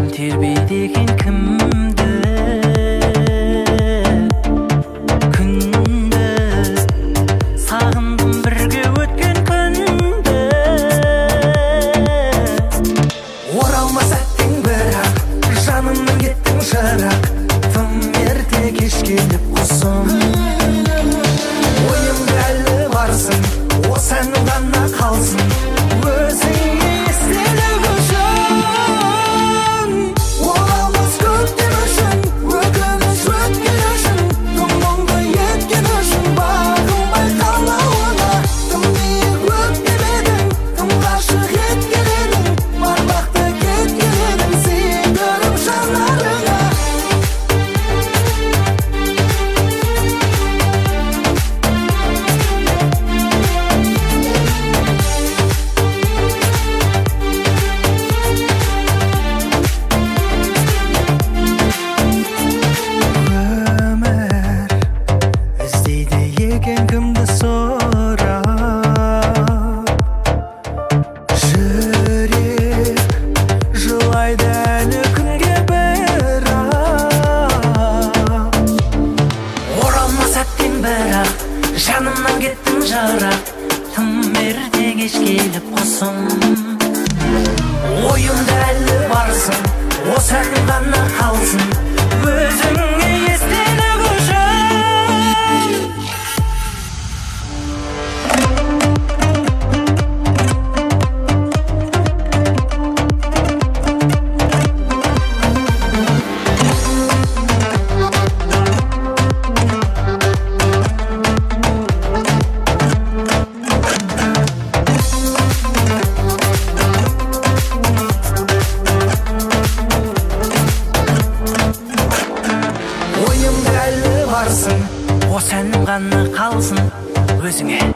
жаным тербейді екен кімді күндіз сағындым бірге өткен күнді оралмас әттең бірақ жанымнан кеттің жырақ тым ерте кеш келіп құсым ойымда әлі барсың осы әнім ғана қалсын өзіңе естелік үшін оралмас көктем үшін өкініш өткен үшін тым мұңды еткен үшін бағынбай қалауына тым биік өктемедің тым ғашық еткен едің бармақты кеткен едің сүйдіріп жанарыңа өмір іздейді екен кімді сұрап жүрек жылайды әлі күнге бірақ оралмас әттең бірақ жанымнан кеттің жырақ тым ерте кеш келіп құсым ойымда әлі барсың осы әнім ғана қалсын өзіңе естелік үшін ойымда әлі барсың осы әнім ғана қалсын өзіңе